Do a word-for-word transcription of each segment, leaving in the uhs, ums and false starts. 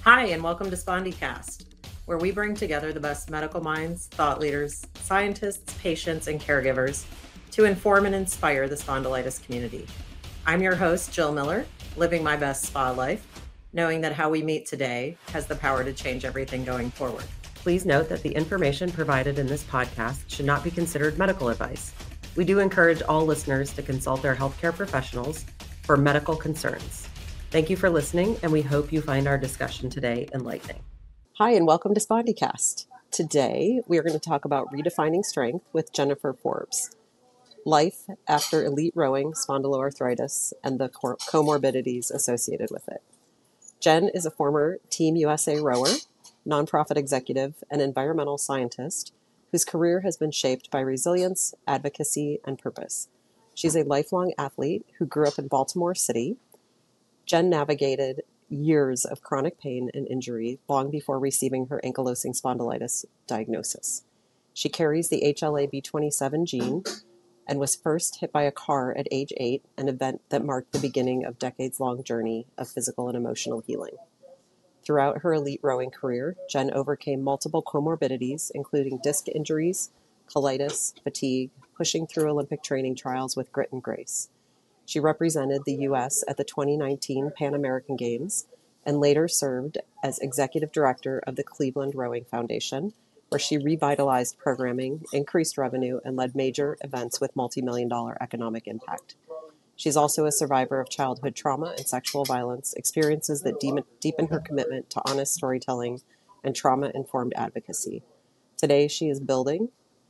Hi, and welcome to SpondyCast, where we bring together the best medical minds, thought leaders, scientists, patients, and caregivers to inform and inspire the spondylitis community. I'm your host, Jill Miller, living my best spa life, knowing that how we meet today has the power to change everything going forward. Please note that the information provided in this podcast should not be considered medical advice. We do encourage all listeners to consult their healthcare professionals for medical concerns. Thank you for listening, and we hope you find our discussion today enlightening. Hi, and welcome to SpondyCast. Today, we are going to talk about redefining strength with Jennifer Forbes. Life after elite rowing, spondyloarthritis, and the comorbidities associated with it. Jen is a former Team U S A rower, nonprofit executive, and environmental scientist whose career has been shaped by resilience, advocacy, and purpose. She's a lifelong athlete who grew up in Baltimore City. Jen navigated years of chronic pain and injury long before receiving her ankylosing spondylitis diagnosis. She carries the H L A B twenty-seven gene and was first hit by a car at age eight, an event that marked the beginning of decades-long journey of physical and emotional healing. Throughout her elite rowing career, Jen overcame multiple comorbidities, including disc injuries, colitis, fatigue, pushing through Olympic training trials with grit and grace. She represented the U S at the twenty nineteen Pan American Games and later served as executive director of the Cleveland Rowing Foundation, where she revitalized programming, increased revenue, and led major events with multi-million dollar economic impact. She's also a survivor of childhood trauma and sexual violence, experiences that deepen her commitment to honest storytelling and trauma-informed advocacy. Today, she is building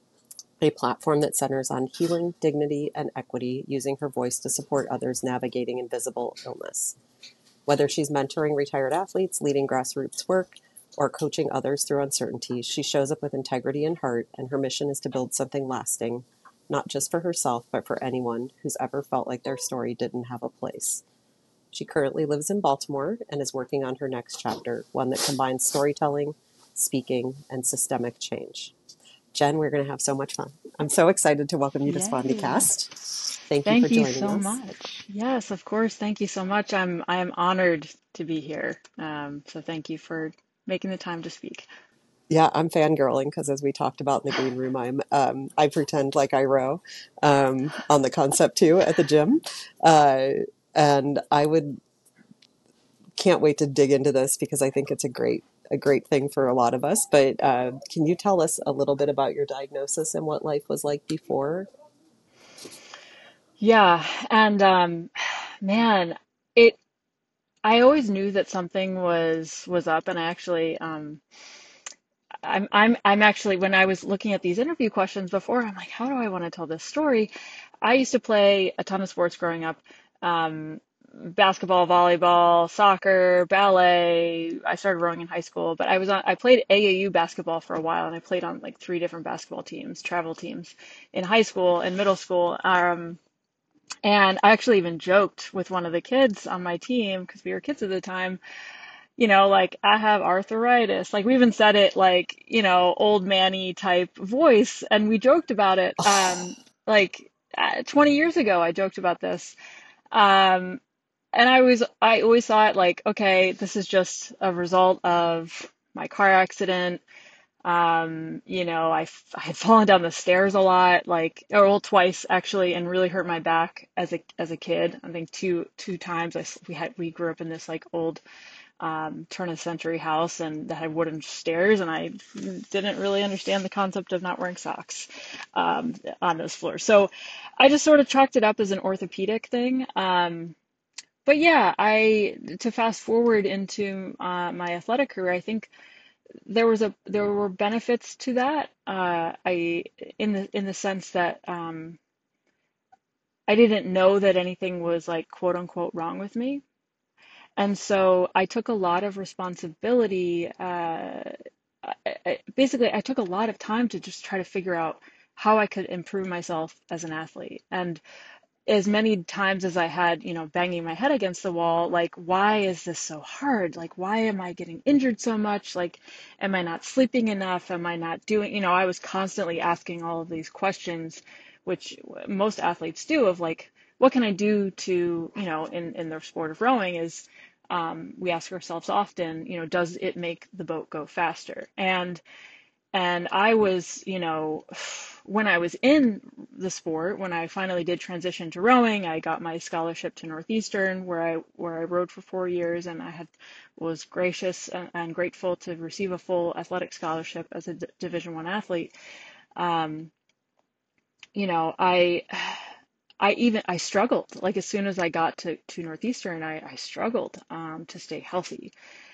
a platform that centers on healing, dignity, and equity, using her voice to support others navigating invisible illness. Whether she's mentoring retired athletes, leading grassroots work, or coaching others through uncertainty, she shows up with integrity and heart, and her mission is to build something lasting, not just for herself, but for anyone who's ever felt like their story didn't have a place. She currently lives in Baltimore and is working on her next chapter, one that combines storytelling, speaking, and systemic change. Jen, we're going to have so much fun. I'm so excited to welcome you to Yay. SpondyCast. Thank you for Thank you joining so us. much. Yes, of course. Thank you so much. I'm I am honored to be here. Um, so thank you for making the time to speak. Yeah, I'm fangirling because, as we talked about in the green room, I'm um, I pretend like I row um, on the concept too at the gym, uh, and I would can't wait to dig into this because I think it's a great a great thing for a lot of us. But uh, can you tell us a little bit about your diagnosis and what life was like before? Yeah, and um, man, it I always knew that something was was up, and I actually um, I'm I'm I'm actually when I was looking at these interview questions before, I'm like, how do I want to tell this story? I used to play a ton of sports growing up. Um, Basketball, volleyball, soccer, ballet. I started rowing in high school, but I was on, I played A A U basketball for a while, and I played on like three different basketball teams, travel teams in high school and middle school. Um, and I actually even joked with one of the kids on my team because we were kids at the time, you know, like I have arthritis. Like we even said it like, you know, old manny type voice, and we joked about it. Um, like uh, twenty years ago, I joked about this. Um, and I was, I always thought like, okay, this is just a result of my car accident. Um, you know, I, I had fallen down the stairs a lot, like, or well, twice actually, and really hurt my back as a as a kid. I think two two times. I s- we had we grew up in this like old um, turn of the century house and that had wooden stairs, and I didn't really understand the concept of not wearing socks um, on those floors. So I just sort of chalked it up as an orthopedic thing. Um, but yeah, I to fast forward into uh, my athletic career, I think there was a there were benefits to that. Uh, I in the in the sense that um, I didn't know that anything was like quote unquote wrong with me. And so I took a lot of responsibility. Uh, I, I, basically, I took a lot of time to just try to figure out how I could improve myself as an athlete. And as many times as I had, you know, banging my head against the wall, like, why is this so hard? Like, why am I getting injured so much? Like, am I not sleeping enough? Am I not doing, you know, I was constantly asking all of these questions, which most athletes do, of like, what can I do to, you know, in, in the sport of rowing is Um, we ask ourselves often, you know, does it make the boat go faster? And and I was, you know, when I was in the sport, when I finally did transition to rowing, I got my scholarship to Northeastern, where I where I rowed for four years, and I had was gracious and, and grateful to receive a full athletic scholarship as a D- Division One athlete. Um, you know, I I even I struggled. Like as soon as I got to to Northeastern, I I struggled um, to stay healthy,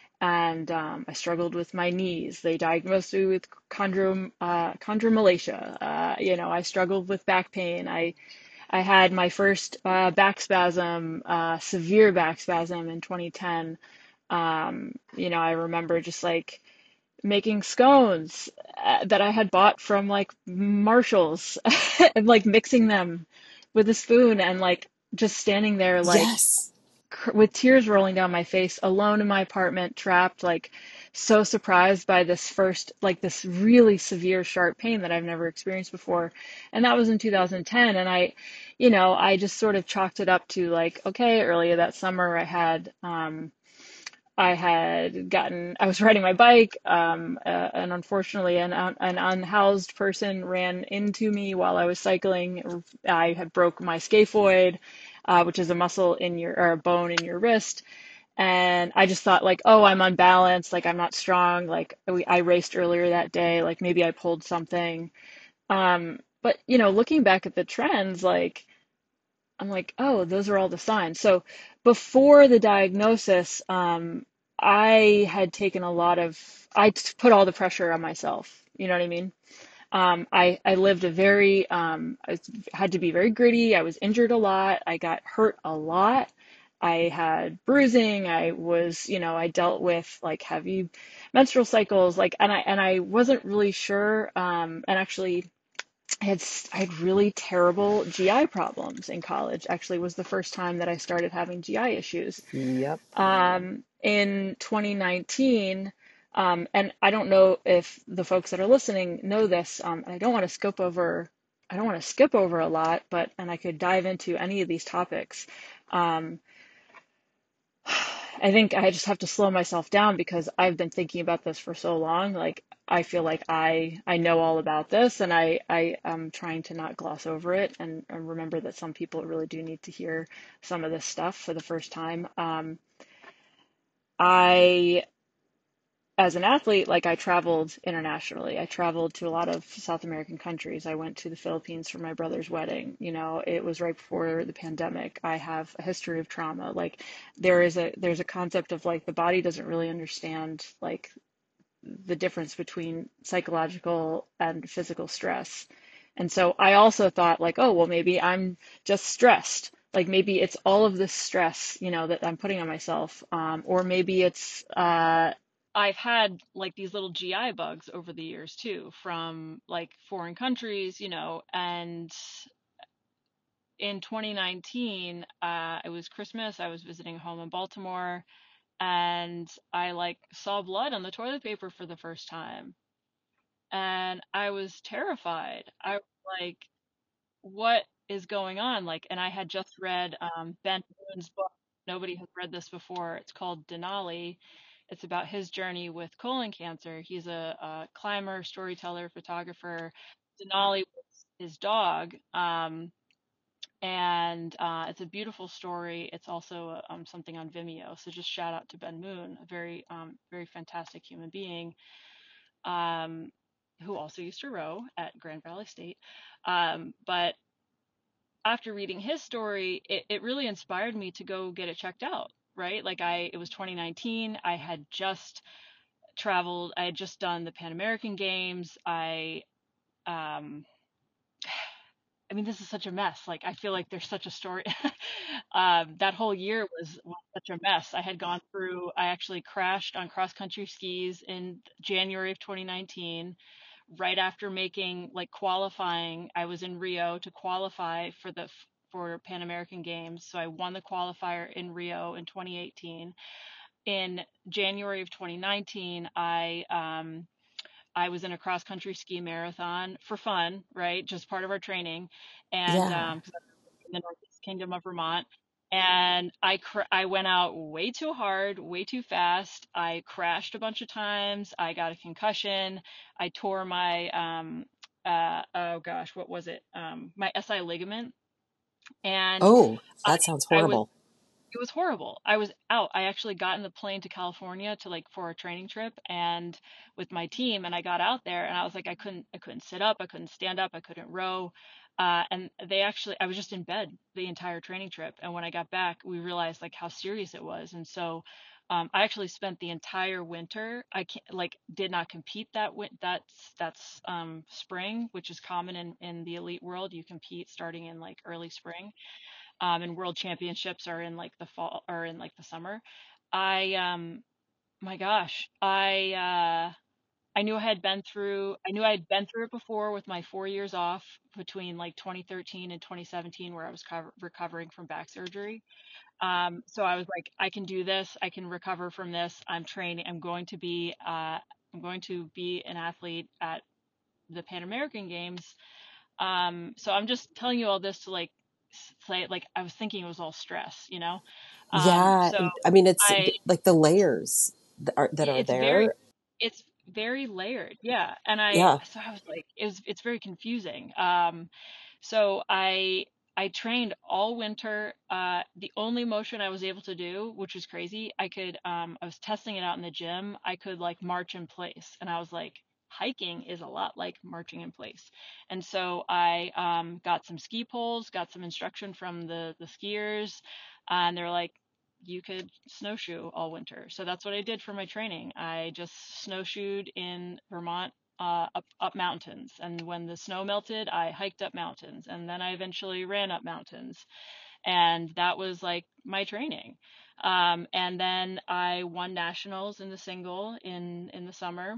and um, I struggled with my knees. They diagnosed me with chondro uh, chondromalacia. Uh, you know, I struggled with back pain. I I had my first uh, back spasm, uh, severe back spasm in twenty ten. Um, you know, I remember just like making scones uh, that I had bought from like Marshalls and like mixing them with a spoon and like just standing there like Yes. cr- with tears rolling down my face, alone in my apartment, trapped, like so surprised by this first, like this really severe sharp pain that I've never experienced before. And that was in two thousand ten. And I, you know, I just sort of chalked it up to like, okay, earlier that summer I had, um, I had gotten, I was riding my bike, um, uh, and unfortunately, an, an unhoused person ran into me while I was cycling. I had broke my scaphoid, uh, which is a muscle in your, or a bone in your wrist. And I just thought, like, oh, I'm unbalanced, like, I'm not strong, like, we, I raced earlier that day, like, maybe I pulled something. Um, but, you know, looking back at the trends, like, I'm like, oh, those are all the signs. So before the diagnosis, um, I had taken a lot of, I put all the pressure on myself. You know what I mean? Um, I, I lived a very, um, I had to be very gritty. I was injured a lot. I got hurt a lot. I had bruising. I was, you know, I dealt with like heavy menstrual cycles, like, and I, and I wasn't really sure. Um, and actually, I had I had really terrible G I problems in college. Actually, was the first time that I started having G I issues. Yep. Um, in twenty nineteen, um, and I don't know if the folks that are listening know this. Um, and I don't want to skip over. I don't want to skip over a lot, but and I could dive into any of these topics. Um, I think I just have to slow myself down because I've been thinking about this for so long. Like I feel like I I know all about this, and I I am trying to not gloss over it and, and remember that some people really do need to hear some of this stuff for the first time. Um, I as an athlete, like I traveled internationally. I traveled to a lot of South American countries. I went to the Philippines for my brother's wedding. You know, it was right before the pandemic. I have a history of trauma. Like there is a there's a concept of like the body doesn't really understand like the difference between psychological and physical stress. And so I also thought like, oh, well, maybe I'm just stressed. Like maybe it's all of this stress, you know, that I'm putting on myself. Um, or maybe it's uh, I've had like these little G I bugs over the years too, from like foreign countries, you know, and in twenty nineteen, uh, it was Christmas. I was visiting home in Baltimore, and I like saw blood on the toilet paper for the first time, and I was terrified. I was like, what is going on? Like, and I had just read um, Ben Moon's book. Nobody has read this before. It's called Denali. It's about his journey with colon cancer. He's a, a climber, storyteller, photographer. Denali was his dog. Um, and uh, it's a beautiful story. It's also uh, um, something on Vimeo. So just shout out to Ben Moon, a very, um, very fantastic human being, um, who also used to row at Grand Valley State. Um, but after reading his story, it, it really inspired me to go get it checked out. Right, like I, it was twenty nineteen. I had just traveled. I had just done the Pan American Games. I um, I mean, this is such a mess. Like, I feel like there's such a story. um, that whole year was, was such a mess. I had gone through, I actually crashed on cross country skis in January of twenty nineteen, right after making like qualifying. I was in Rio to qualify for the for Pan American Games. So I won the qualifier in Rio in twenty eighteen. In January of twenty nineteen, I um, I was in a cross country ski marathon for fun, right? Just part of our training. And Yeah. um, 'cause I'm in the Northeast Kingdom of Vermont. and I cr- I went out way too hard, way too fast. I crashed a bunch of times. I got a concussion. I tore my um uh oh gosh, what was it? Um my S I ligament, and Oh, I that sounds I was horrible. it was horrible. I was out. I actually got in the plane to California to like for a training trip and with my team, and I got out there and I was like I couldn't I couldn't sit up, I couldn't stand up, I couldn't row. Uh, and they actually I was just in bed the entire training trip. And when I got back, we realized like how serious it was. And so um, I actually spent the entire winter. I can't like did not compete that win that's that's um, spring, which is common in in the elite world. You compete starting in like early spring, um, and world championships are in like the fall or in like the summer. I um my gosh, I uh I knew I had been through I knew I had been through it before with my four years off between like twenty thirteen and twenty seventeen where I was cover recovering from back surgery. Um so I was like I can do this. I can recover from this. I'm training. I'm going to be uh I'm going to be an athlete at the Pan American Games. Um, so I'm just telling you all this to like say like I was thinking it was all stress, you know. Um, Yeah, so I mean it's I like the layers that are that are it's very there. it's very layered, yeah. And I Yeah. so I was like it was it's very confusing. Um, so I I trained all winter. Uh, the only motion I was able to do, which was crazy, I could um I was testing it out in the gym. I could like march in place, and I was like, hiking is a lot like marching in place. And so I um got some ski poles, got some instruction from the the skiers, and they're like, you could snowshoe all winter. So that's what I did for my training. I just snowshoed in Vermont, uh, up up mountains, and when the snow melted, I hiked up mountains, and then I eventually ran up mountains, and that was like my training. Um, and then I won nationals in the single in in the summer,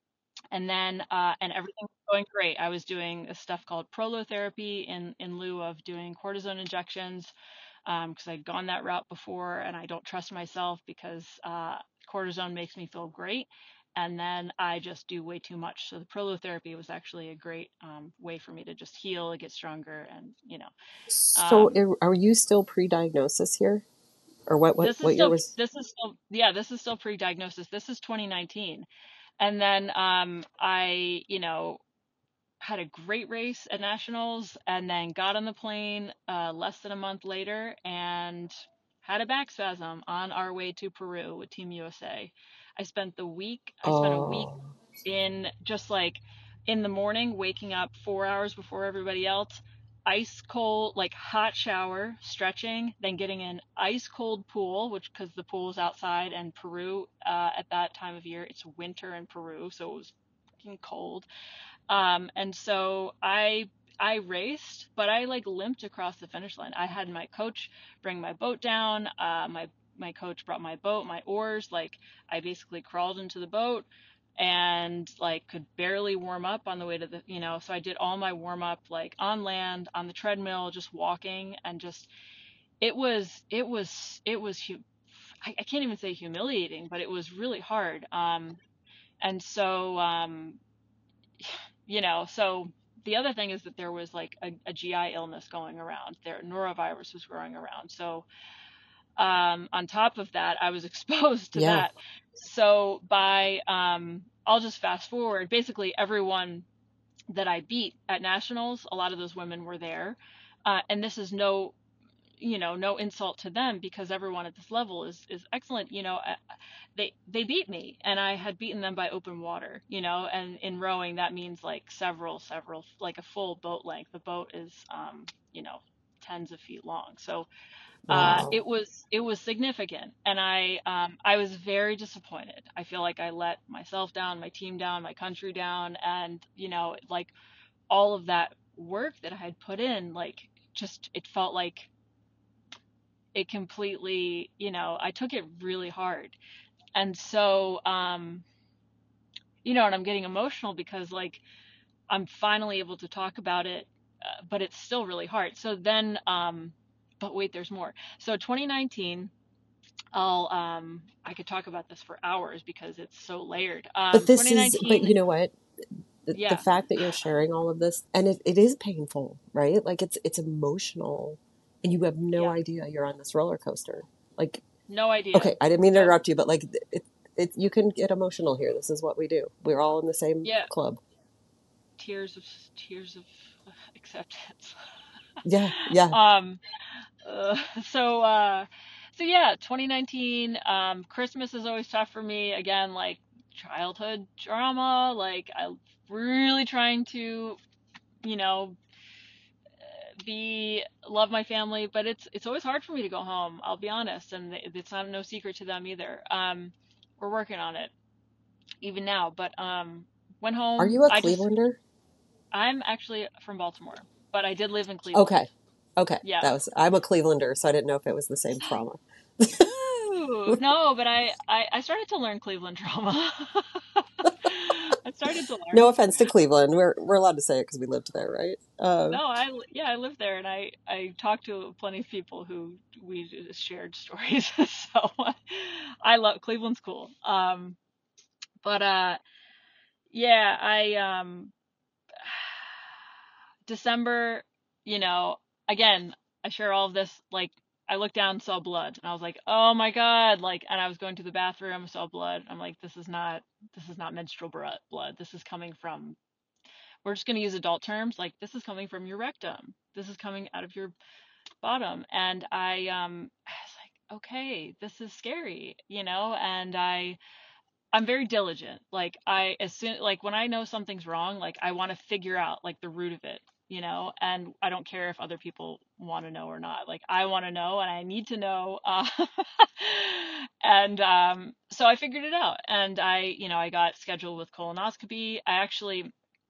and then uh, and everything was going great. I was doing a stuff called prolotherapy in in lieu of doing cortisone injections, because I'd gone that route before and I don't trust myself because uh, cortisone makes me feel great. And then I just do way too much. So the prolotherapy was actually a great um, way for me to just heal and get stronger. And, you know, So um, are are you still pre-diagnosis here? Or what what this is what year still, was? this is still, yeah, this is still pre-diagnosis. This is twenty nineteen. And then um, I, you know, had a great race at nationals and then got on the plane uh, less than a month later and had a back spasm on our way to Peru with Team U S A. I spent the week, I spent a week Oh, in just like in the morning, waking up four hours before everybody else, ice cold, like hot shower, stretching, then getting an ice cold pool, which because the pool is outside, and Peru uh, at that time of year, it's winter in Peru, so it was fucking cold. Um, and so I I raced, but I like limped across the finish line. I had my coach bring my boat down. Uh, my my coach brought my boat, my oars. Like I basically crawled into the boat and like could barely warm up on the way to the, you know, so I did all my warm up like on land, on the treadmill, just walking, and just it was it was it was hu- I, I can't even say humiliating, but it was really hard. Um, and so um, you know, so the other thing is that there was like a, a G I illness going around. There, norovirus was growing around. So um, on top of that, I was exposed to yeah. that. So by um, I'll just fast forward. Basically, everyone that I beat at nationals, a lot of those women were there, uh, and this is no you know, no insult to them because everyone at this level is is excellent. You know, uh, they they beat me, and I had beaten them by open water. You know, and in rowing that means like several, several, like a full boat length. The boat is, um, you know, tens of feet long. So uh, Wow. it was it was significant, and I um, I was very disappointed. I feel like I let myself down, my team down, my country down, and you know, like all of that work that I had put in, like just it felt like it completely, you know, I took it really hard. And so, um, you know, and I'm getting emotional because like I'm finally able to talk about it, uh, but it's still really hard. So then, um, but wait, there's more. So twenty nineteen, I'll, um, I could talk about this for hours because it's so layered. But Um, this is, but twenty nineteen, you know what? The, the yeah, fact that you're sharing all of this, and it, it is painful, right? Like it's it's emotional and you have no Yeah. idea you're on this roller coaster. Like, No idea. okay, I didn't mean to Yep. interrupt you, but like, it, it, you can get emotional here. This is what we do. We're all in the same Yeah. club. Tears of tears of acceptance. Yeah, yeah. Um, uh, so uh, so yeah, twenty nineteen. Um, Christmas is always tough for me. Again, like childhood trauma. Like I really trying to, you know, be love my family, but it's it's always hard for me to go home. I'll be honest, and it's not no secret to them either. Um, we're working on it even now, but um, went Are home. you a I just Clevelander? I'm actually from Baltimore, but I did live in Cleveland. Okay, okay. Yeah. That was, I'm a Clevelander, so I didn't know if it was the same trauma. Ooh, no, but I, I I started to learn Cleveland drama. I started to No learn. offense to Cleveland. We're we're allowed to say it because we lived there, right? Uh, No, I li- yeah, I lived there and I I talked to plenty of people who we just shared stories. So I love Cleveland's cool. Um, but uh, yeah, I um December, you know, again, I share all of this. Like, I looked down, saw blood, and I was like, "Oh my God!" Like, and I was going to the bathroom, saw blood. I'm like, "This is not, this is not menstrual bro- blood. This is coming from. We're just going to use adult terms. Like, this is coming from your rectum. This is coming out of your bottom." And I, um, I was like, "Okay, this is scary," you know. And I, I'm very diligent. Like I as soon like when I know something's wrong, like I want to figure out like the root of it, you know, and I don't care if other people want to know or not. Like I want to know and I need to know. Uh, and um, so I figured it out and I, you know, I got scheduled with colonoscopy. I actually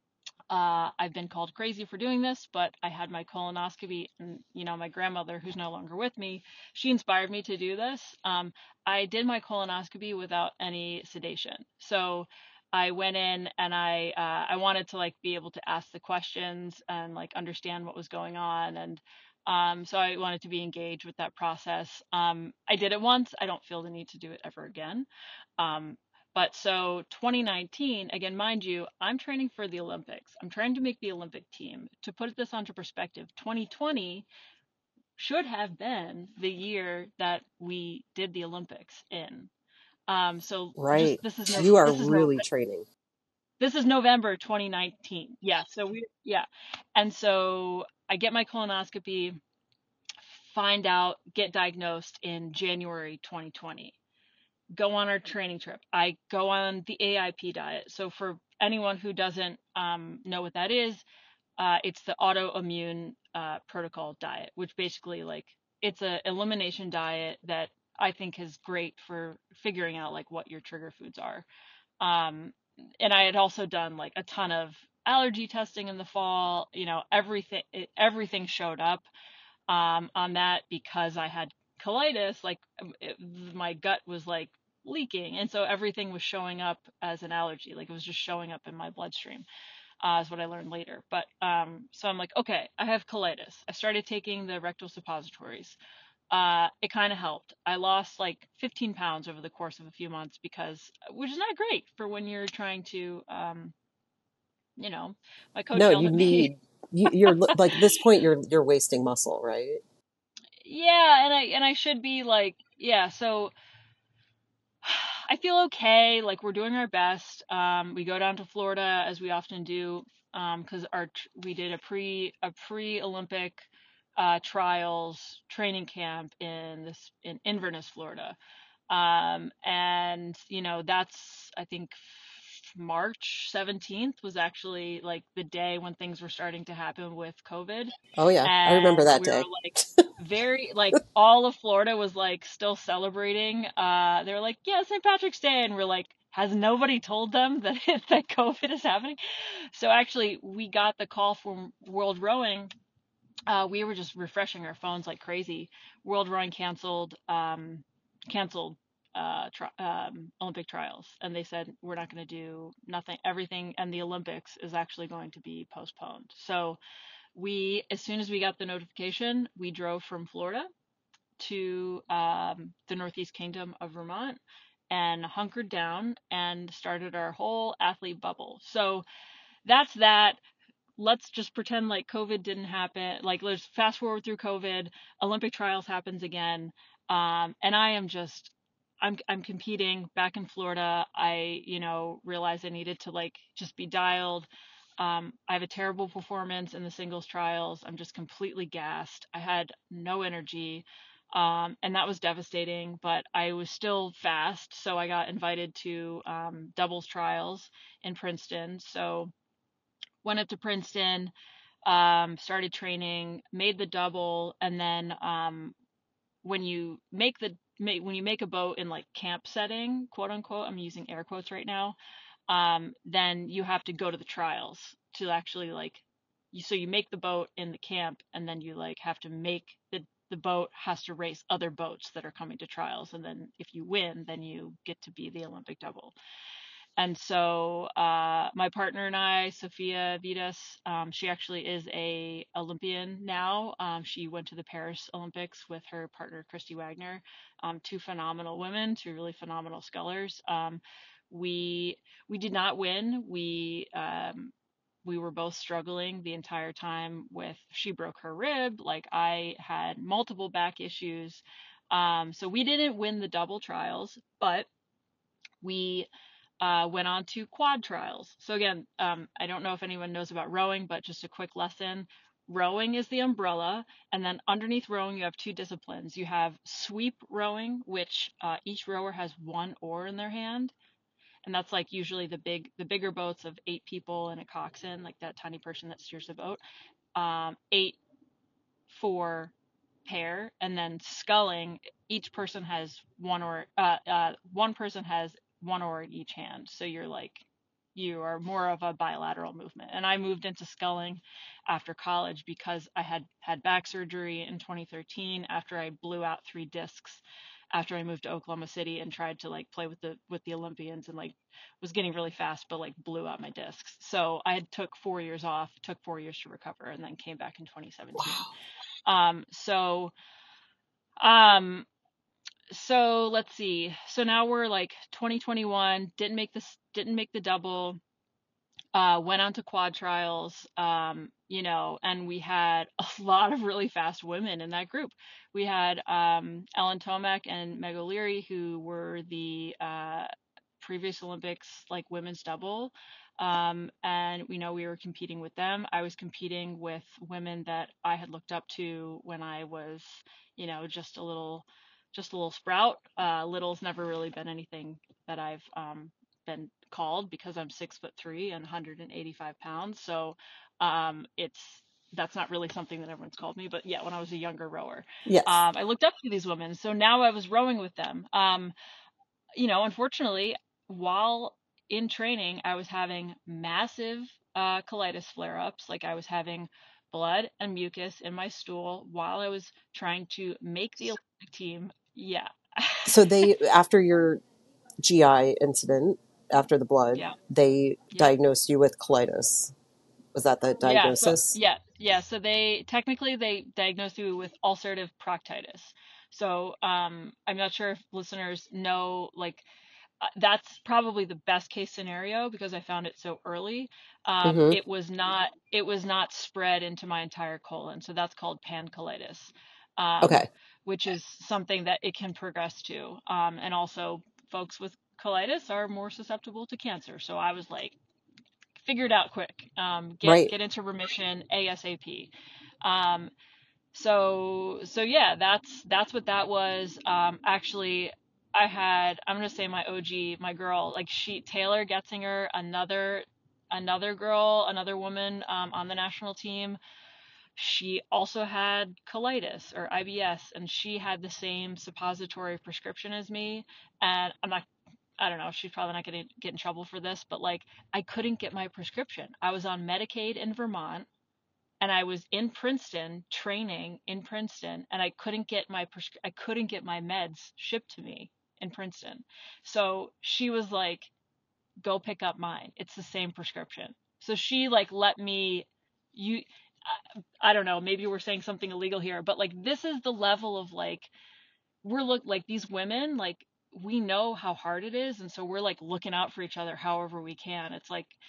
uh, I've been called crazy for doing this, but I had my colonoscopy, and you know, my grandmother, who's no longer with me, she inspired me to do this. Um, I did my colonoscopy without any sedation, so I went in and I uh, I wanted to like be able to ask the questions and like understand what was going on, and um, so I wanted to be engaged with that process. Um, I did it once. I don't feel the need to do it ever again. Um, but so twenty nineteen, again, mind you, I'm training for the Olympics. I'm trying to make the Olympic team. To put this onto perspective, twenty twenty should have been the year that we did the Olympics in. Um, so just right. this is no You are this is no really training. this is November twenty nineteen. Yeah, so we yeah. And so I get my colonoscopy, find out, get diagnosed in January twenty twenty. Go on our training trip. I go on the A I P diet. So for anyone who doesn't um, know what that is, uh, it's the autoimmune uh, protocol diet, which basically like it's a elimination diet that I think is great for figuring out like what your trigger foods are. Um, and I had also done like a ton of allergy testing in the fall. You know, everything everything showed up um, on that because I had colitis, like um, it, my gut was like leaking. And so everything was showing up as an allergy. Like it was just showing up in my bloodstream, uh, is what I learned later. But um, so I'm like, okay, I have colitis. I started taking the rectal suppositories. Uh, it kind of helped. I lost like fifteen pounds over the course of a few months because, which is not great for when you're trying to, um, you know, my coach No, yelled you at me. need you, you're like this point you're you're wasting muscle, right? Yeah, and I and I should be like, yeah, so I feel okay. Like we're doing our best. Um, we go down to Florida as we often do, um, because our tr- we did a pre a pre Olympic uh, trials training camp in this in Inverness, Florida. Um, and you know that's I think March seventeenth was actually like the day when things were starting to happen with COVID, Oh yeah, I remember and that we were day. like very like all of Florida was like still celebrating. Uh, they were like, yeah, Saint Patrick's Day, and we're like, has nobody told them that that COVID is happening? So actually, we got the call from World Rowing. Uh, we were just refreshing our phones like crazy. World Rowing canceled um, canceled uh, tri- um, Olympic trials, and they said we're not going to do nothing. Everything and the Olympics is actually going to be postponed. So we, as soon as we got the notification, we drove from Florida to um, the Northeast Kingdom of Vermont and hunkered down and started our whole athlete bubble. So that's that. let's just pretend like COVID didn't happen. Like, let's fast forward through COVID, Olympic trials happens again. Um, and I am just, I'm, I'm competing back in Florida. I, you know, realized I needed to like just be dialed. Um, I have a terrible performance in the singles trials. I'm just completely gassed. I had no energy. Um, and that was devastating, but I was still fast. So I got invited to um, doubles trials in Princeton. So went up to Princeton, um, started training, made the double, and then um, when you make the make, when you make a boat in like camp setting, quote unquote, I'm using air quotes right now, um, then you have to go to the trials to actually like you, so you make the boat in the camp, and then you like have to make the the boat has to race other boats that are coming to trials, and then if you win, then you get to be the Olympic double. And so uh, my partner and I, Sophia Vitas, um, she actually is a Olympian now. Um, she went to the Paris Olympics with her partner Christy Wagner, um, two phenomenal women, two really phenomenal scullers. Um, we we did not win. We um, we were both struggling the entire time with she broke her rib. Like I had multiple back issues. Um, so we didn't win the double trials, but we uh, went on to quad trials. So again, um, I don't know if anyone knows about rowing, but just a quick lesson. Rowing is the umbrella, and then underneath rowing, you have two disciplines. You have sweep rowing, which uh, each rower has one oar in their hand, and that's like usually the big, the bigger boats of eight people and a coxswain, like that tiny person that steers the boat. Um, eight, four pair, and then sculling, each person has one or uh, uh, one person has one oar in each hand. So you're like you are more of a bilateral movement. And I moved into sculling after college because I had had back surgery in twenty thirteen after I blew out three discs after I moved to Oklahoma City and tried to like play with the with the Olympians and like was getting really fast but like blew out my discs. So I had took four years off, took four years to recover, and then came back in twenty seventeen. Wow. Um, so, um, so let's see. So now we're like twenty twenty-one, didn't make this, didn't make the double, uh, went on to quad trials, um, you know, and we had a lot of really fast women in that group. We had, um, Ellen Tomac and Meg O'Leary, who were the, uh, previous Olympics, like women's double. Um, and we know we were competing with them. I was competing with women that I had looked up to when I was, you know, just a little, just a little sprout. Uh, little's never really been anything that I've um, been called because I'm six foot three and one hundred eighty-five pounds. So um, it's that's not really something that everyone's called me. But yeah, when I was a younger rower, Yes. um, I looked up to these women. So now I was rowing with them. Um, you know, unfortunately, while in training, I was having massive uh, colitis flare ups. Like I was having blood and mucus in my stool while I was trying to make the Olympic team. Yeah. So they, after your G I incident, after the blood, Yeah. they Yep. diagnosed you with colitis. Was that the Yeah. So, diagnosis? yeah. Yeah. So they technically they diagnosed you with ulcerative proctitis. So um, I'm not sure if listeners know, like, uh, that's probably the best case scenario because I found it so early. Um, Mm-hmm. it was not it was not spread into my entire colon, so that's called pancolitis, um, Okay. which is something that it can progress to. Um, and also, folks with colitis are more susceptible to cancer. So I was like, figure it out quick, um, get Right. get into remission ASAP. Um, so so yeah, that's that's what that was. Um, actually, I had I'm gonna say my O G, my girl, like she Taylor Getzinger, another another girl, another woman um, on the national team. She also had colitis or I B S, and she had the same suppository prescription as me. And I'm not I don't know, she's probably not going to get in trouble for this, but like I couldn't get my prescription. I was on Medicaid in Vermont and I was in Princeton training in Princeton, and I couldn't get my prescri- I couldn't get my meds shipped to me in Princeton. So she was like, "Go pick up mine. It's the same prescription." So she like let me you I, I don't know, maybe we're saying something illegal here, but like this is the level of like we're look like these women like we know how hard it is, and so we're like looking out for each other however we can. It's like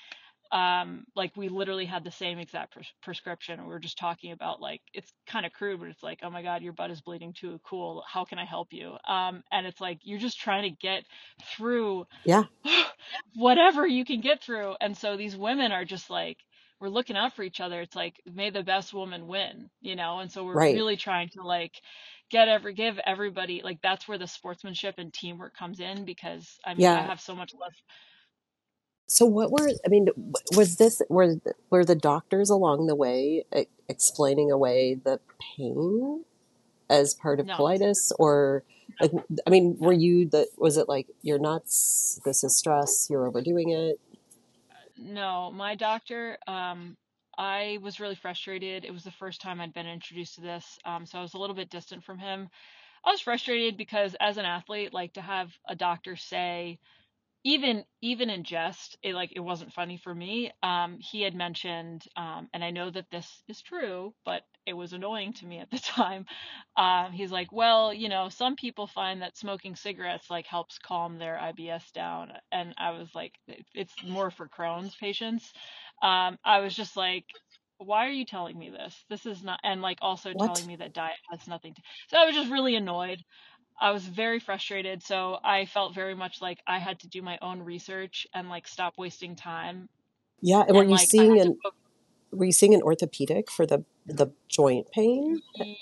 um like we literally had the same exact pres- prescription, and we were just talking about, like, it's kind of crude, but it's like, oh my god, your butt is bleeding too, cool, how can I help you? Um and it's like you're just trying to get through Yeah. whatever you can get through. And so these women are just like, we're looking out for each other. It's like, may the best woman win, you know? And so we're Right. really trying to like get every give everybody, like, that's where the sportsmanship and teamwork comes in, because I mean, I Yeah. have so much love. So what were, I mean, was this, were, were the doctors along the way e- explaining away the pain as part of No, colitis, or no, like, I mean, no. were you the, was it like, you're nuts, this is stress, you're overdoing it? No, my doctor, um, I was really frustrated. It was the first time I'd been introduced to this. Um, so I was a little bit distant from him. I was frustrated because as an athlete, like, to have a doctor say, even even in jest, it, like, it wasn't funny for me. Um he had mentioned, um and I know that this is true, but it was annoying to me at the time. Um he's like, well, you know, some people find that smoking cigarettes, like, helps calm their I B S down. And I was like, "It- it's more for Crohn's patients." um I was just like, why are you telling me this? This is not. And, like, also telling What? me that diet has nothing to. So I was just really annoyed. I was very frustrated, so I felt very much like I had to do my own research and, like, stop wasting time. Yeah. And were And, you like, I seeing had to an, were you seeing an orthopedic for the, the joint pain?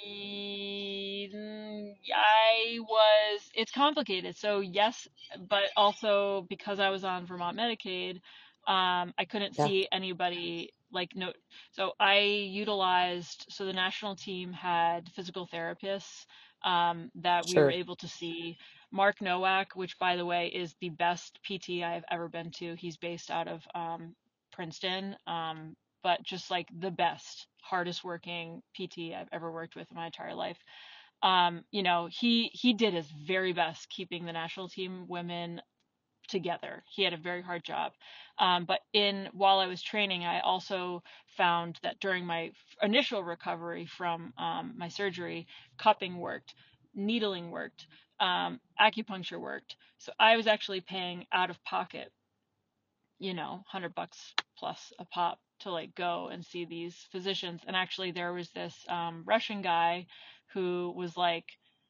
Mm, I was, it's complicated. So yes, but also because I was on Vermont Medicaid, um, I couldn't Yeah, see anybody, like, no. So I utilized, so the national team had physical therapists, um, that we were sure. able to see. Mark Nowak, which by the way is the best P T I've ever been to. He's based out of um, Princeton. Um, but just like the best, hardest working P T I've ever worked with in my entire life. Um, you know, he he did his very best keeping the national team women together. He had a very hard job. Um, but in while I was training, I also found that during my initial recovery from um, my surgery, cupping worked, needling worked, um, acupuncture worked. So I was actually paying out of pocket, you know, one hundred bucks plus a pop to, like, go and see these physicians. And actually there was this um, Russian guy who was like,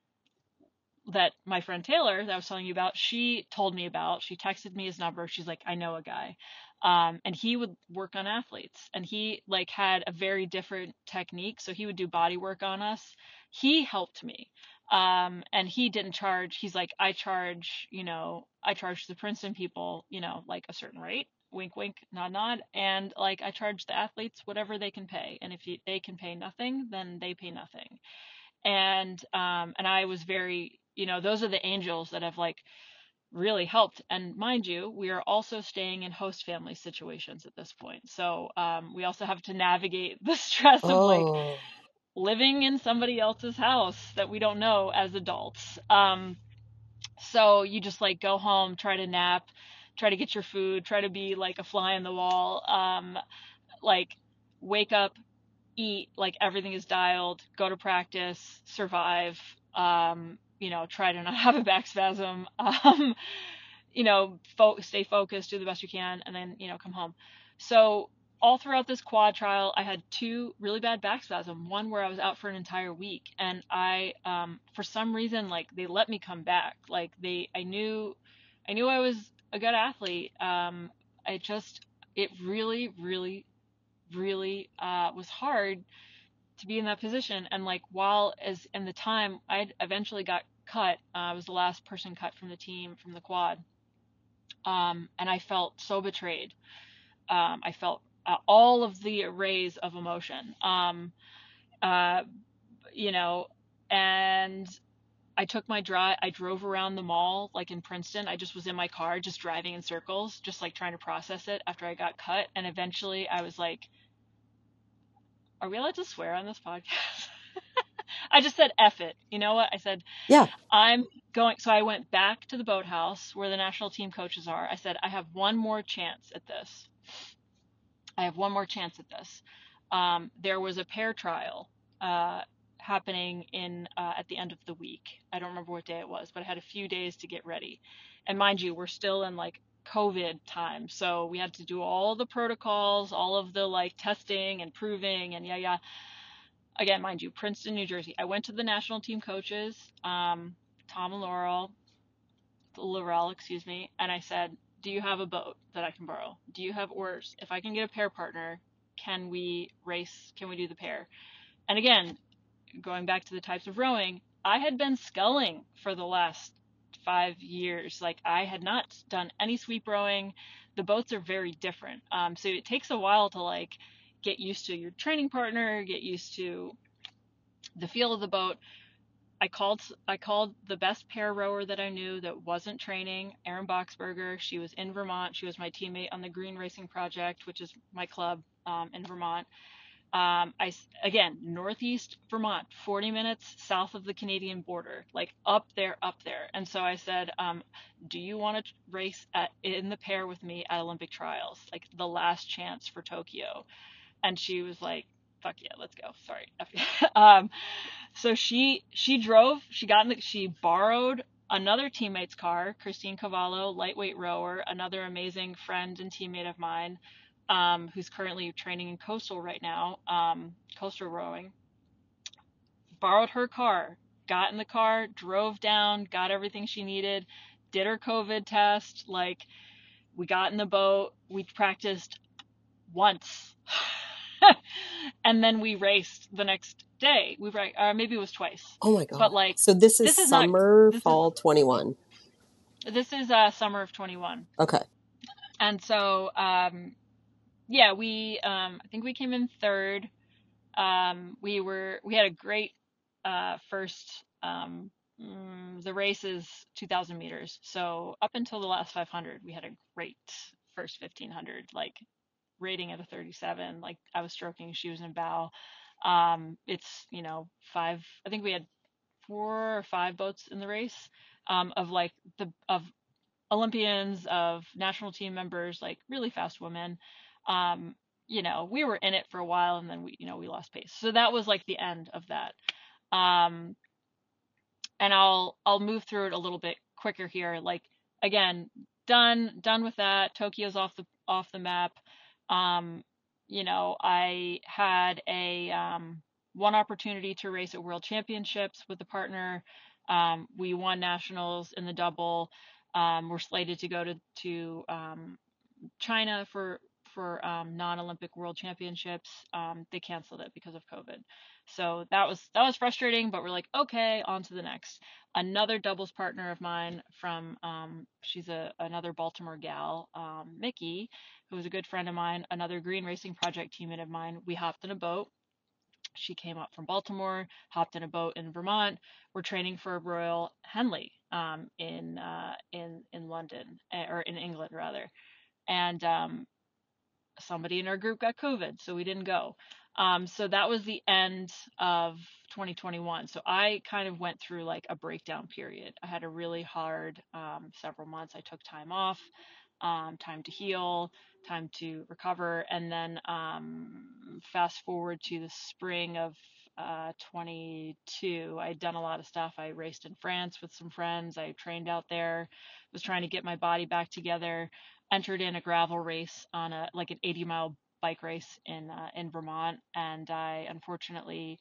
that my friend Taylor that I was telling you about, she told me about. She texted me his number. She's like, I know a guy. Um, and he would work on athletes, and he, like, had a very different technique. So he would do body work on us. He helped me. Um, and he didn't charge. He's like, I charge, you know, I charge the Princeton people, you know, like, a certain rate. Wink, wink, nod, nod. And, like, I charge the athletes whatever they can pay. And if you, they can pay nothing, then they pay nothing. And um and I was very, you know, those are the angels that have, like, really helped. And mind you, we are also staying in host family situations at this point, so um we also have to navigate the stress of, like, Oh, living in somebody else's house that we don't know as adults. Um so you just, like, go home, try to nap, try to get your food, try to be like a fly on the wall, um like, wake up, eat, like, everything is dialed, go to practice, survive, um, you know, try to not have a back spasm, um, you know, fo- stay focused, do the best you can, and then, you know, come home. So all throughout this quad trial, I had two really bad back spasm, one where I was out for an entire week, and I, um, for some reason, like, they let me come back. Like, they, I knew, I knew I was a good athlete. Um, I just, it really, really, really uh, was hard to be in that position. And, like, while as in the time I eventually got cut, uh, I was the last person cut from the team from the quad, um, and I felt so betrayed. Um, I felt uh, all of the arrays of emotion, um, uh, you know, and I took my drive. I drove around the mall, like, in Princeton. I just was in my car, just driving in circles, just, like, trying to process it after I got cut. And eventually, I was like, "Are we allowed to swear on this podcast?" I just said F it. You know what? I said, yeah. I'm going. So I went back to the boathouse where the national team coaches are. I said, I have one more chance at this. I have one more chance at this. Um, there was a pair trial uh, happening in uh, at the end of the week. I don't remember what day it was, but I had a few days to get ready. And mind you, we're still in, like, COVID time. So we had to do all the protocols, all of the like testing and proving and yeah, yeah. Again, mind you, Princeton, New Jersey. I went to the national team coaches, um, Tom and Laurel, Laurel, excuse me, and I said, do you have a boat that I can borrow? Do you have oars? If I can get a pair partner, can we race? Can we do the pair? And again, going back to the types of rowing, I had been sculling for the last five years. Like I had not done any sweep rowing. The boats are very different. Um, so it takes a while to like get used to your training partner, get used to the feel of the boat. I called I called the best pair rower that I knew that wasn't training, Erin Boxberger. She was in Vermont. She was my teammate on the Green Racing Project, which is my club um, in Vermont. Um, I again, Northeast Vermont, forty minutes south of the Canadian border, like up there, up there. And so I said, um, do you want to race at, in the pair with me at Olympic trials, like the last chance for Tokyo? And she was like, fuck yeah, let's go. Sorry. um, so she, she drove, she got in the, she borrowed another teammate's car, Christine Cavallo, lightweight rower, another amazing friend and teammate of mine, um, who's currently training in coastal right now, um, coastal rowing, borrowed her car, got in the car, drove down, got everything she needed, did her COVID test. Like we got in the boat, we practiced once. And then we raced the next day. We ra- or maybe it was twice. Oh my But God. like So this is this is not summer, this is fall twenty-one. this is uh summer of twenty-one. Okay. And so um yeah, we um I think we came in third. Um we were we had a great uh first um mm, the race is two thousand meters. So up until the last five hundred, we had a great first fifteen hundred, like rating at a thirty-seven. Like I was stroking, she was in bow. Um, it's, you know, five, I think we had four or five boats in the race, um, of like the, of Olympians, of national team members, like really fast women. Um, you know, we were in it for a while and then we, you know, we lost pace. So that was like the end of that. Um, and I'll, I'll move through it a little bit quicker here. Like, again, done, done with that. Tokyo's off the, off the map. Um, you know, I had a um, one opportunity to race at World Championships with a partner. Um, we won nationals in the double. Um, we're slated to go to to um, China for for um, non-Olympic World Championships. Um, they canceled it because of COVID. So that was that was frustrating, but we're like, okay, on to the next. Another doubles partner of mine from um, she's a another Baltimore gal, um, Mickey, who was a good friend of mine, another Green Racing Project teammate of mine. We hopped in a boat. She came up from Baltimore, hopped in a boat in Vermont. We're training for Royal Henley um, in uh, in in London, or in England rather, and um, somebody in our group got COVID, so we didn't go. Um, so that was the end of twenty twenty-one. So I kind of went through like a breakdown period. I had a really hard um, several months. I took time off, um, time to heal, time to recover, and then um, fast forward to the spring of uh, twenty-two. I'd done a lot of stuff. I raced in France with some friends. I trained out there, was trying to get my body back together, entered in a gravel race on a like an eighty mile bike race in uh, in Vermont, and I unfortunately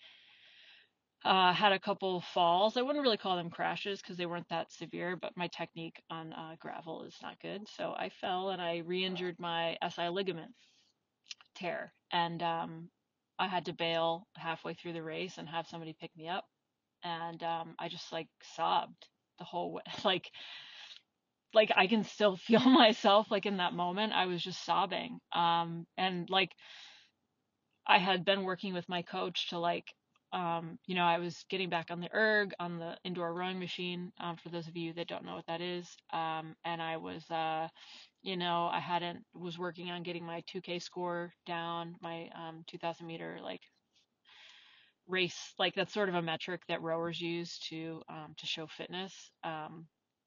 uh, had a couple falls. I wouldn't really call them crashes because they weren't that severe, but my technique on uh, gravel is not good. So I fell and I re-injured my S I ligament tear, and um, I had to bail halfway through the race and have somebody pick me up, and um, I just like sobbed the whole way, like like I can still feel myself like in that moment I was just sobbing. Um and like I had been working with my coach to like um you know I was getting back on the erg, on the indoor rowing machine, um, for those of you that don't know what that is. Um and I was uh you know I hadn't was working on getting my two K score down, my um two thousand meter like race, like that's sort of a metric that rowers use to um to show fitness. Um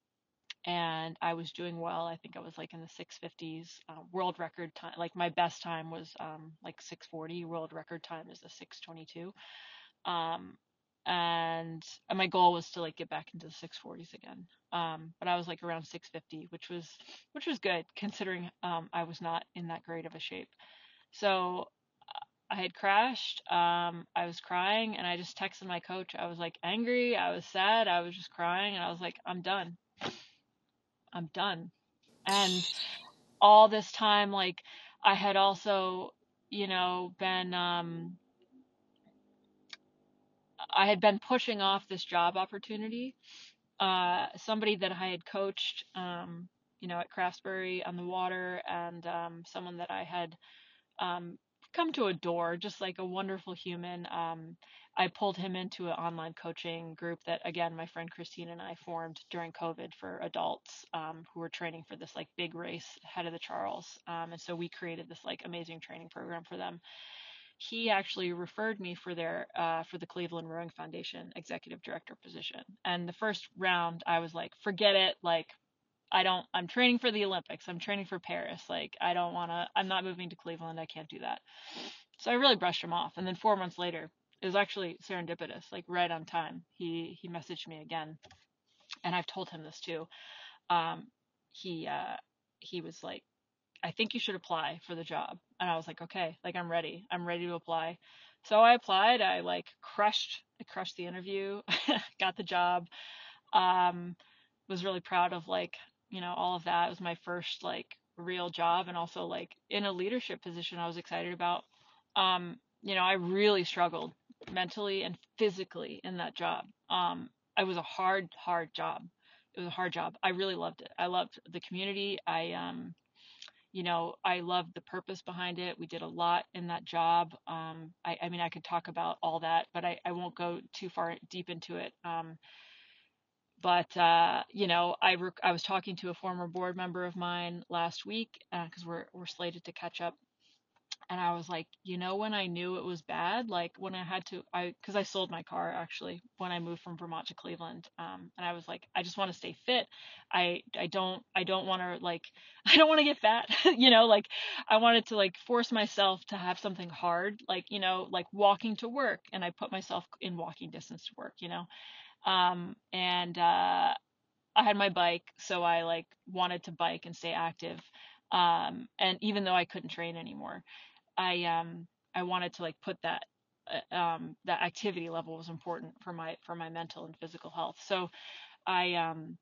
and I was doing well. I think I was like in the six fifties, uh, world record time. Like my best time was um, like six forty. World record time is a six twenty-two. Um, and my goal was to like get back into the six forties again. Um, but I was like around six fifty, which was which was good considering um, I was not in that great of a shape. So I had crashed. Um, I was crying, and I just texted my coach. I was like angry. I was sad. I was just crying, and I was like, I'm done. I'm done. And all this time, like I had also, you know, been um, I had been pushing off this job opportunity. Uh, somebody that I had coached, um, you know, at Craftsbury on the water, and um, someone that I had um, come to adore, just like a wonderful human. Um, I pulled him into an online coaching group that, again, my friend Christine and I formed during COVID for adults um, who were training for this like big race ahead of the Charles. Um, and so we created this like amazing training program for them. He actually referred me for their uh, for the Cleveland Rowing Foundation executive director position. And the first round, I was like, forget it, like I don't, I'm training for the Olympics. I'm training for Paris. Like, I don't want to, I'm not moving to Cleveland. I can't do that. So I really brushed him off. And then four months later, it was actually serendipitous, like right on time. He, he messaged me again. And I've told him this too. Um, he, uh, he was like, I think you should apply for the job. And I was like, okay, like I'm ready. I'm ready to apply. So I applied. I like crushed, I crushed the interview, got the job. Um, was really proud of like, you know, all of that. It was my first like real job, and also like in a leadership position I was excited about. Um, you know, I really struggled mentally and physically in that job. Um, it was a hard, hard job. It was a hard job. I really loved it. I loved the community. I, um, you know, I loved the purpose behind it. We did a lot in that job. Um, I, I mean, I could talk about all that, but I, I won't go too far deep into it. Um, but uh, you know, I rec- I was talking to a former board member of mine last week because uh, we're we're slated to catch up, and I was like, you know, when I knew it was bad, like when I had to, I because I sold my car actually when I moved from Vermont to Cleveland, um, and I was like, I just want to stay fit. I I don't I don't want to like I don't want to get fat, you know, like I wanted to like force myself to have something hard, like you know, like walking to work, and I put myself in walking distance to work, you know, um, and uh, I had my bike, so I like wanted to bike and stay active. Um, and even though I couldn't train anymore, I um I wanted to like put that uh, um that activity level was important for my for my mental and physical health. So I um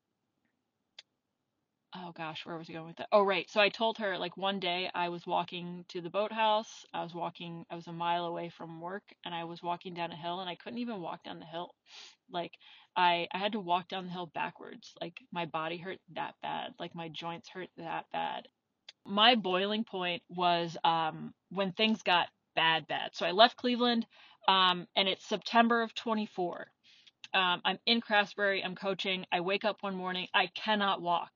oh gosh, where was I going with that? Oh, right. So I told her like one day I was walking to the boathouse. I was walking, I was a mile away from work, and I was walking down a hill, and I couldn't even walk down the hill. Like I I had to walk down the hill backwards. Like my body hurt that bad. Like my joints hurt that bad. My boiling point was um when things got bad bad. So I left Cleveland um and it's September of twenty-four. Um, I'm in Craftsbury, I'm coaching. I wake up one morning, I cannot walk.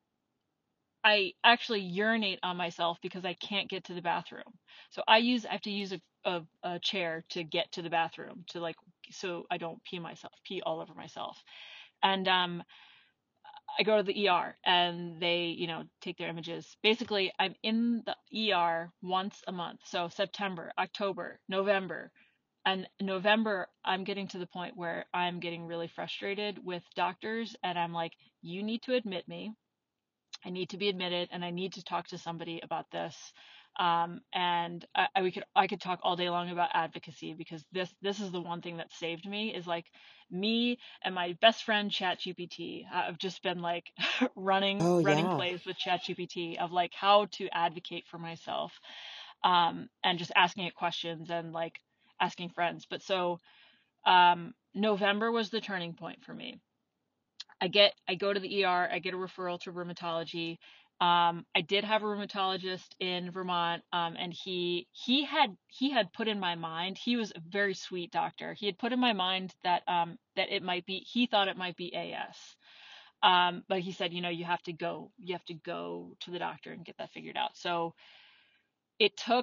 I actually urinate on myself because I can't get to the bathroom. So I use I have to use a, a, a chair to get to the bathroom to like so I don't pee myself, pee all over myself. And um I go to the E R and they, you know, take their images. Basically, I'm in the E R once a month. So September, October, November. And November, I'm getting to the point where I'm getting really frustrated with doctors, and I'm like, you need to admit me. I need to be admitted, and I need to talk to somebody about this. Um, and I, I, we could I could talk all day long about advocacy, because this this is the one thing that saved me, is like me and my best friend ChatGPT have just been like running Oh running yeah. plays with ChatGPT of like how to advocate for myself, um, and just asking it questions and like asking friends. But so um, November was the turning point for me. I get I go to the E R, I get a referral to rheumatology. Um, I did have a rheumatologist in Vermont, um, and he he had he had put in my mind. He was a very sweet doctor. He had put in my mind that um, that it might be. He thought it might be A S. Um, but he said, you know, you have to go. You have to go to the doctor and get that figured out. So it took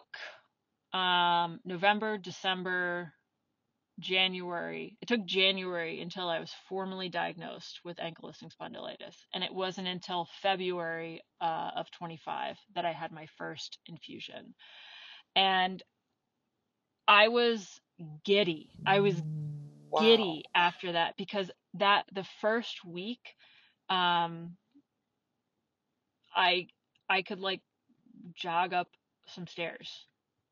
um, November, December, January. It took January until I was formally diagnosed with ankylosing spondylitis. And it wasn't until February uh, of twenty-five that I had my first infusion. And I was giddy. I was Wow. giddy after that, because that the first week, um, I I could like jog up some stairs.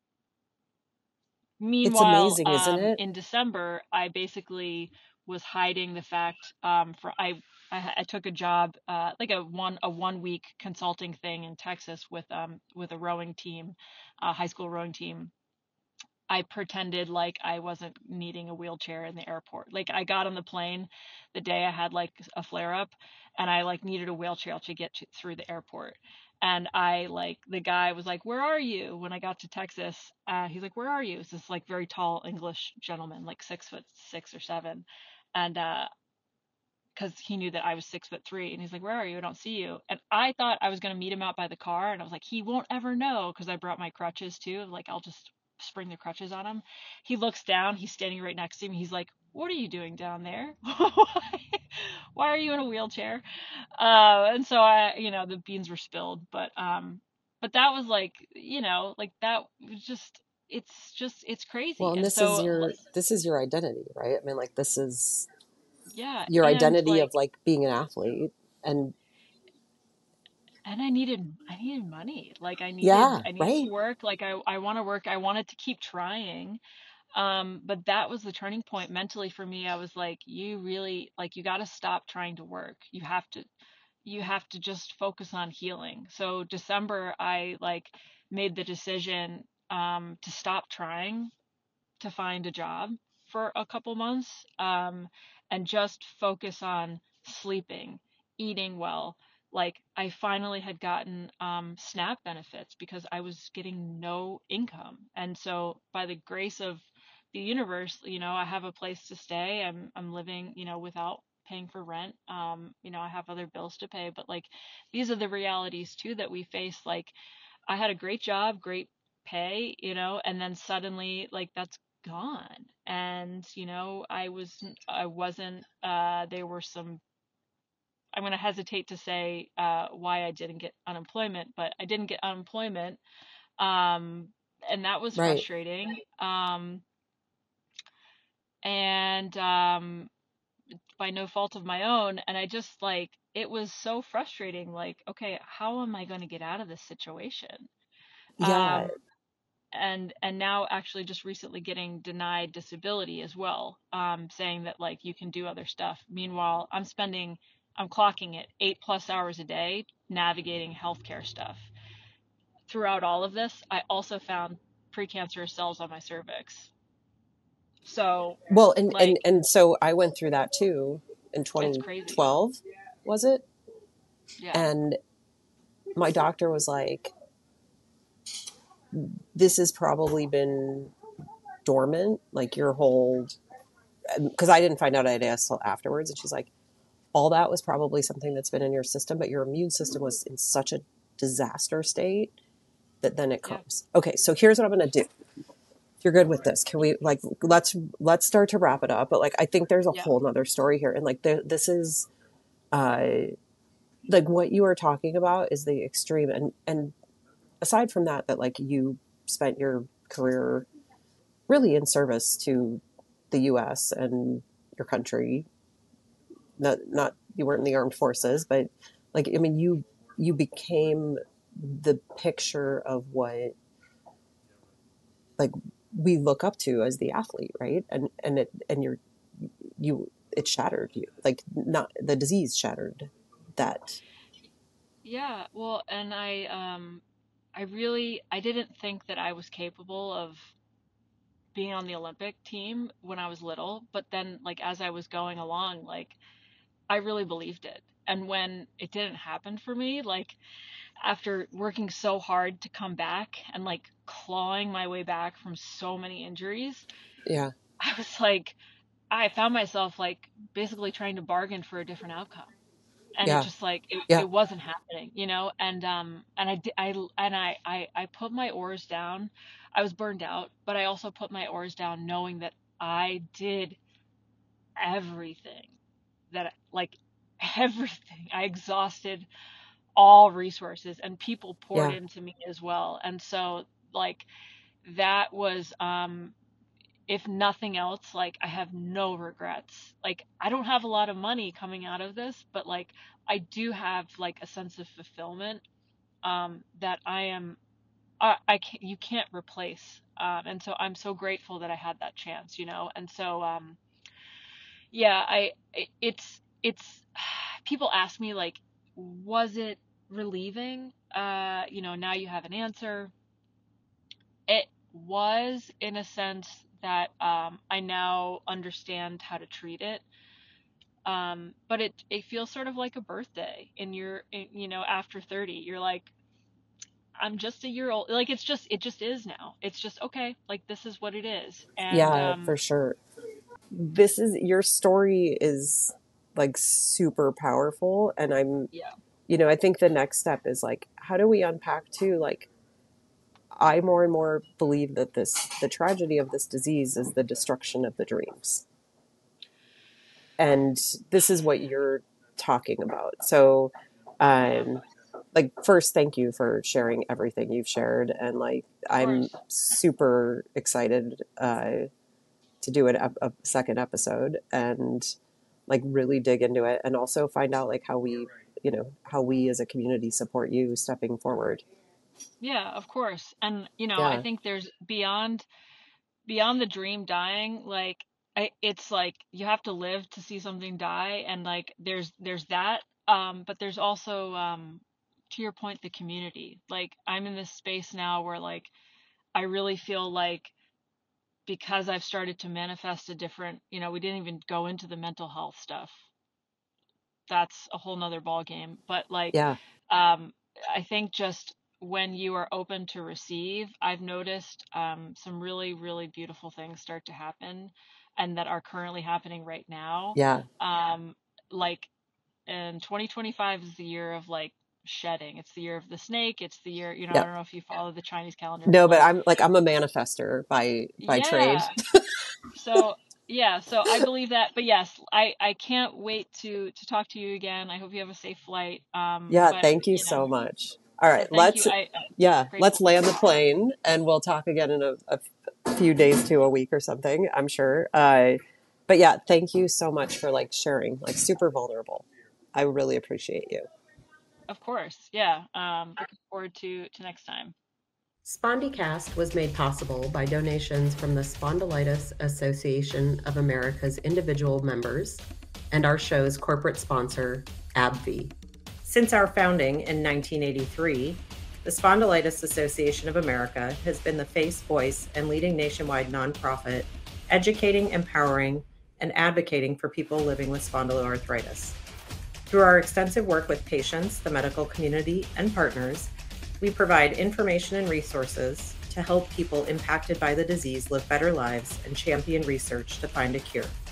It's Meanwhile, amazing, isn't um, it? in December, I basically was hiding the fact, um, for I, I ha- I took a job, uh, like a one a one week consulting thing in Texas with um with a rowing team, a high school rowing team. I pretended like I wasn't needing a wheelchair in the airport. Like I got on the plane the day I had like a flare up, and I like needed a wheelchair to get to, through the airport. And I like the guy was like, "Where are you?" When I got to Texas, uh, he's like, "Where are you?" It's this like very tall English gentleman, like six foot six or seven, and uh, because he knew that I was six foot three, and he's like, "Where are you? I don't see you." And I thought I was gonna meet him out by the car, and I was like, he won't ever know because I brought my crutches too. Like I'll just spring the crutches on him. He looks down. He's standing right next to me. He's like, "What are you doing down there? Why are you in a wheelchair?" Uh, and so I, you know, the beans were spilled, but um, but that was like, you know, like that was just. It's just it's Well, crazy. and And this is so your this is your identity, right? I mean, like this is yeah, your and identity like of like being an athlete. And and I needed I needed money. Like I needed yeah, I needed to right. work. Like I I want to work. I wanted to keep trying. Um, but that was the turning point mentally for me. I was like, you really like you got to stop trying to work. You have to you have to just focus on healing. So December I like made the decision um to stop trying to find a job for a couple months, um, and just focus on sleeping, eating well. Like I finally had gotten um, SNAP benefits because I was getting no income, and so by the grace of the universe, you know, I have a place to stay. I'm I'm living, you know, without paying for rent. Um, you know, I have other bills to pay, but like these are the realities too that we face. Like I had a great job, great pay, you know, and then suddenly like that's gone. And, you know, I was I wasn't uh there were some I'm going to hesitate to say uh why I didn't get unemployment, but I didn't get unemployment. Um and that was Right. frustrating. Um and um by no fault of my own, and I just like it was so frustrating, like okay, how am I going to get out of this situation? Yeah. Um and and now actually just recently getting denied disability as well, um, saying that like you can do other stuff. Meanwhile, I'm spending I'm clocking it eight plus hours a day navigating healthcare stuff. Throughout all of this, I also found precancerous cells on my cervix. So Well, and and like and so I went through that too in it's crazy. twenty twelve, was it? Yeah. And my doctor was like, "This has probably been dormant, like your whole." Because I didn't find out I had A S till afterwards, and she's like, "All that was probably something that's been in your system, but your immune system was in such a disaster state that then it Yeah. comes." Okay, so here's what I'm going to do. If you're good with this, can we like let's let's start to wrap it up? But like, I think there's a Yeah. whole nother story here, and like, the, this is uh, like what you are talking about is the extreme, and and aside from that, that like you spent your career really in service to the U S and your country. Not not you weren't in the armed forces, but like I mean, you you became the picture of what like we look up to as the athlete, right? And and it and you're you it shattered you, like not the disease shattered that. Yeah. Well, and I um I really I didn't think that I was capable of being on the Olympic team when I was little, but then like as I was going along, like I really believed it. And when it didn't happen for me, like after working so hard to come back and like clawing my way back from so many injuries, Yeah, I was like I found myself like basically trying to bargain for a different outcome. And it yeah, just like it, yeah, it wasn't happening, you know. And um and I di- I and I, I I put my oars down. I was burned out, but I also put my oars down knowing that I did everything that like everything. I exhausted all resources, and people poured yeah, into me as well. And so like that was um if nothing else, like I have no regrets. Like I don't have a lot of money coming out of this, but like I do have like a sense of fulfillment um, that I am I, I can't, you can't replace. Um, and so I'm so grateful that I had that chance, you know. And so um, yeah, I it, it's it's people ask me like, was it relieving? Uh, you know, now you have an answer. It was in a sense that um, I now understand how to treat it. Um, but it it feels sort of like a birthday in your, in, you know, after thirty, you're like, I'm just a year old. Like it's just it just is now. It's just okay. Like this is what it is. And Yeah, um, for sure. This is your story is like super powerful, and I'm, yeah, you know, I think the next step is like, how do we unpack too? Like, I more and more believe that this, the tragedy of this disease is the destruction of the dreams. And this is what you're talking about. So, yeah, um, like, first, thank you for sharing everything you've shared. And like, of I'm course. super excited uh, to do an, ep- a second episode and like really dig into it and also find out like how we, you know, how we as a community support you stepping forward. Yeah, of course. And you know, I Yeah. think there's beyond beyond the dream dying, like I, it's like you have to live to see something die, and like there's there's that. Um, but there's also um, to your point, the community. Like I'm in this space now where like I really feel like because I've started to manifest a different, you know, we didn't even go into the mental health stuff. That's a whole nother ball game. But like, Yeah. um, I think just when you are open to receive, I've noticed um, some really, really beautiful things start to happen and that are currently happening right now. Yeah. Um, like, and twenty twenty-five is the year of like shedding. It's the year of the snake. It's the year, you know, I Yep. don't know if you follow the Chinese calendar, but No, but like, I'm like, I'm a manifester by, by trade. yeah. So yeah, so I believe that, but yes, I I can't wait to to talk to you again. I hope you have a safe flight. Um, Yeah. but Thank you you know, so much. All so right. thank you. Let's, I I'm yeah, grateful let's for land you. the plane and we'll talk again in a, a few days to a week or something, I'm sure. Uh, but yeah, thank you so much for like sharing, like super vulnerable. I really appreciate you. Of course, yeah. Um, looking forward to to next time. SpondyCast was made possible by donations from the Spondylitis Association of America's individual members and our show's corporate sponsor, AbbVie. Since our founding in nineteen eighty-three, the Spondylitis Association of America has been the face, voice, and leading nationwide nonprofit educating, empowering, and advocating for people living with spondyloarthritis. Through our extensive work with patients, the medical community, and partners, we provide information and resources to help people impacted by the disease live better lives and champion research to find a cure.